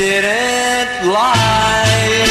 didn't lie.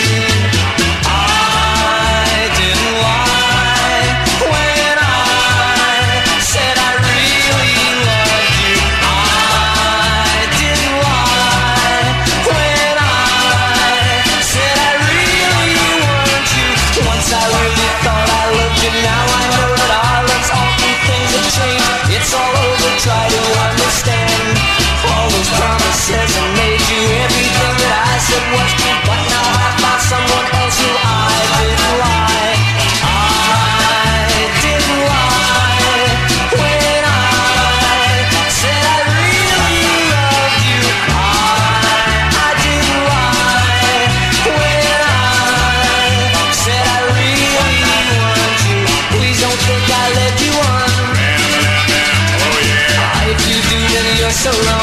I didn't lie when I said I really loved you. I didn't lie when I said I really want you. Once I really thought I loved you, now I know that our love's often things that change. It's all over, try to understand. All those promises I made you, everything that I said was true, but now I found someone else who I didn't lie. I didn't lie when I said I really loved you. I didn't lie when I said I really want you. Please don't think I led you on. Oh yeah. If you do, then you're so wrong.